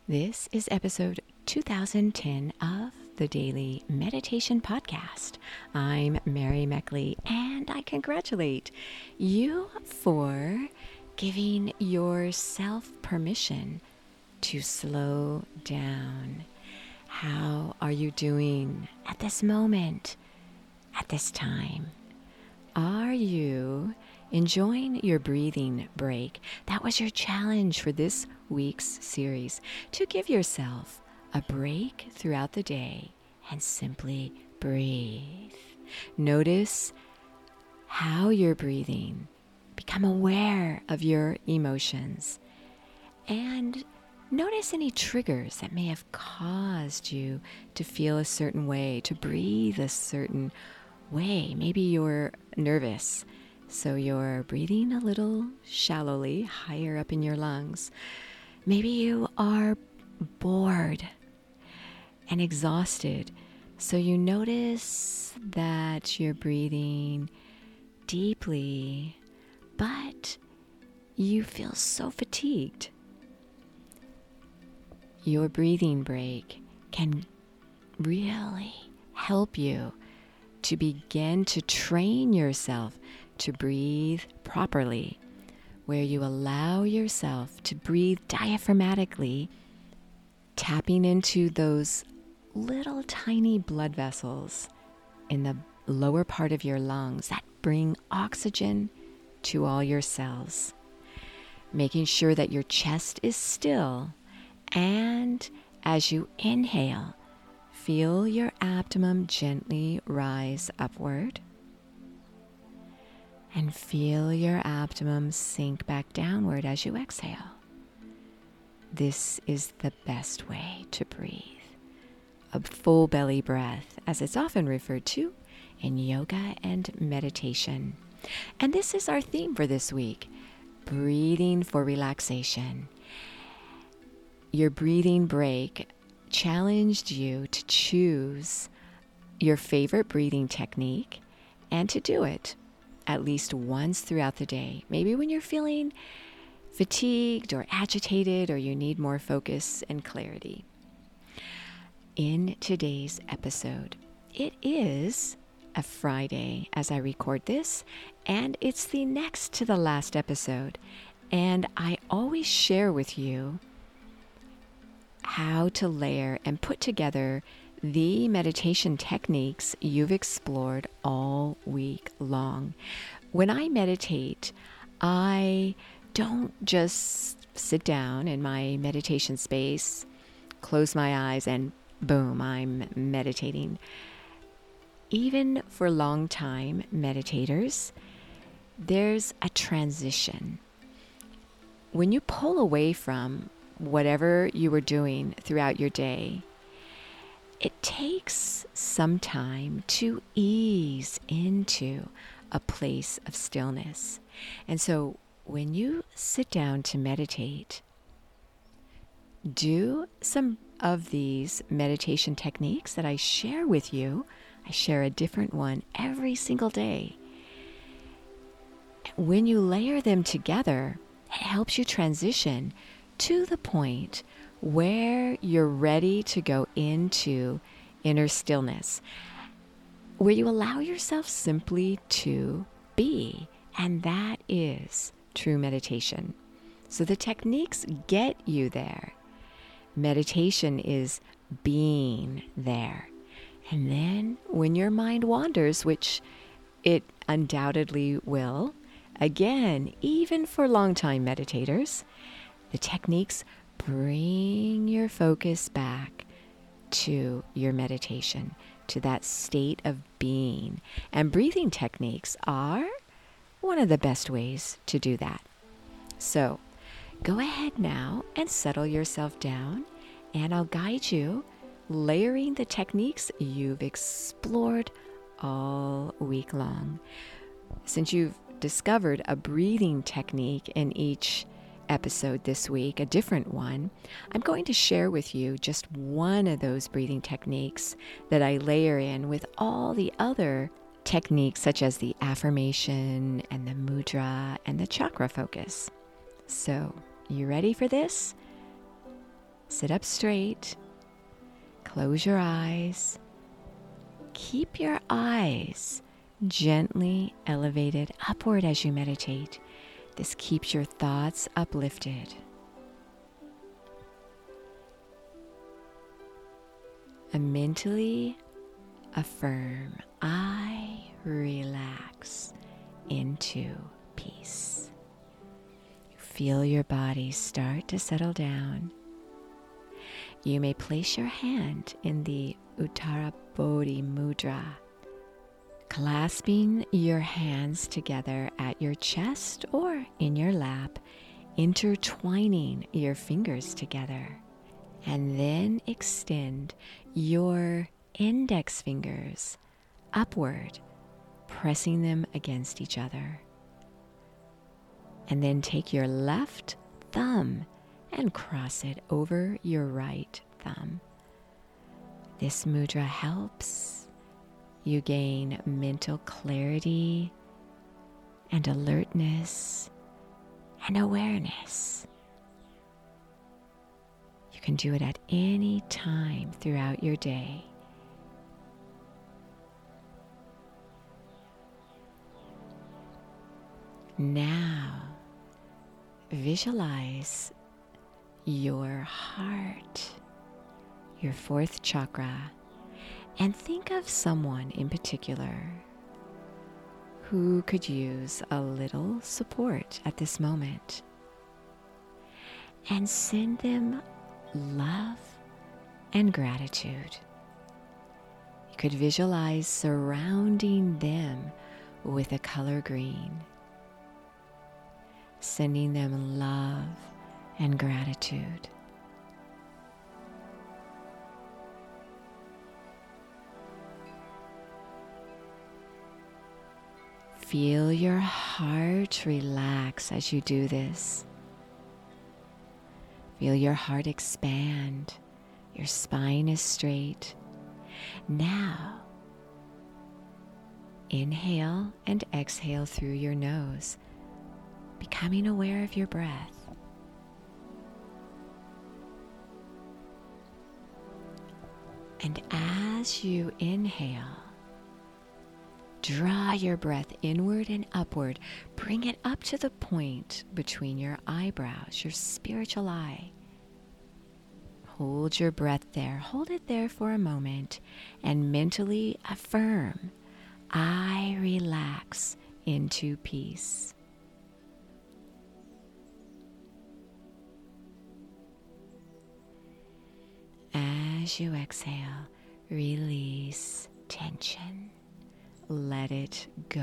This is episode 2010 of the Daily Meditation Podcast. I'm Mary Meckley, and I congratulate you for giving yourself permission to slow down. How are you doing at this moment, at this time? Are you enjoying your breathing break? That was your challenge for this week's series, to give yourself a break throughout the day and simply breathe. Notice how you're breathing. Become aware of your emotions. And notice any triggers that may have caused you to feel a certain way, to breathe a certain way. Maybe you're nervous, so you're breathing a little shallowly, higher up in your lungs. Maybe you are bored and exhausted, so you notice that you're breathing deeply, but you feel so fatigued. Your breathing break can really help you to begin to train yourself to breathe properly, where you allow yourself to breathe diaphragmatically, tapping into those little tiny blood vessels in the lower part of your lungs that bring oxygen to all your cells. Making sure that your chest is still, and as you inhale, feel your abdomen gently rise upward, and feel your abdomen sink back downward as you exhale. This is the best way to breathe. A full belly breath, as it's often referred to in yoga and meditation. And this is our theme for this week, breathing for relaxation. Your breathing break challenged you to choose your favorite breathing technique and to do it at least once throughout the day. Maybe when you're feeling fatigued or agitated or you need more focus and clarity. In today's episode, it is a Friday as I record this, and it's the next to the last episode. And I always share with you how to layer and put together the meditation techniques you've explored all week long. When I meditate, I don't just sit down in my meditation space, close my eyes, and boom, I'm meditating. Even for long-time meditators, there's a transition. When you pull away from whatever you were doing throughout your day, it takes some time to ease into a place of stillness. And so when you sit down to meditate, do some of these meditation techniques that I share with you. I share a different one every single day. When you layer them together, it helps you transition to the point where you're ready to go into inner stillness, where you allow yourself simply to be. And that is true meditation. So the techniques get you there. Meditation is being there. And then when your mind wanders, which it undoubtedly will, again, even for long-time meditators, the techniques bring your focus back to your meditation, to that state of being. And breathing techniques are one of the best ways to do that. So go ahead now and settle yourself down, and I'll guide you layering the techniques you've explored all week long. Since you've discovered a breathing technique in each episode this week, a different one, I'm going to share with you just one of those breathing techniques that I layer in with all the other techniques, such as the affirmation and the mudra and the chakra focus. So, you ready for this? Sit up straight. Close your eyes. Keep your eyes gently elevated upward as you meditate. This keeps your thoughts uplifted. And mentally affirm, I relax into peace. You feel your body start to settle down. You may place your hand in the Uttara Bodhi Mudra, clasping your hands together at your chest or in your lap, intertwining your fingers together, and then extend your index fingers upward, pressing them against each other. And then take your left thumb and cross it over your right thumb. This mudra helps you gain mental clarity and alertness and awareness. You can do it at any time throughout your day. Now, visualize your heart, your fourth chakra, and think of someone in particular who could use a little support at this moment. And send them love and gratitude. You could visualize surrounding them with a color green, sending them love and gratitude. Feel your heart relax as you do this. Feel your heart expand. Your spine is straight. Now, inhale and exhale through your nose, becoming aware of your breath. And as you inhale, draw your breath inward and upward. Bring it up to the point between your eyebrows, your spiritual eye. Hold your breath there. Hold it there for a moment and mentally affirm, I relax into peace. As you exhale, release tension. Let it go.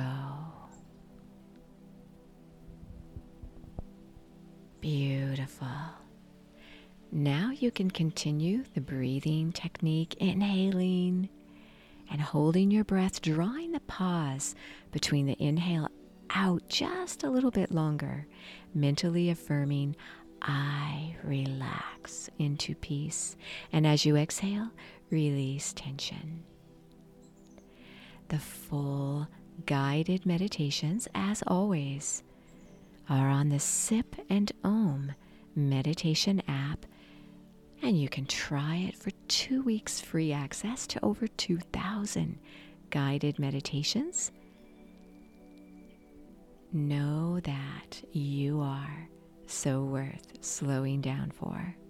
Beautiful. Now you can continue the breathing technique, inhaling and holding your breath, drawing the pause between the inhale out just a little bit longer, mentally affirming, I relax into peace. And as you exhale, release tension. The full guided meditations, as always, are on the Sip and Om meditation app, and you can try it for 2 weeks free access to over 2,000 guided meditations. Know that you are so worth slowing down for.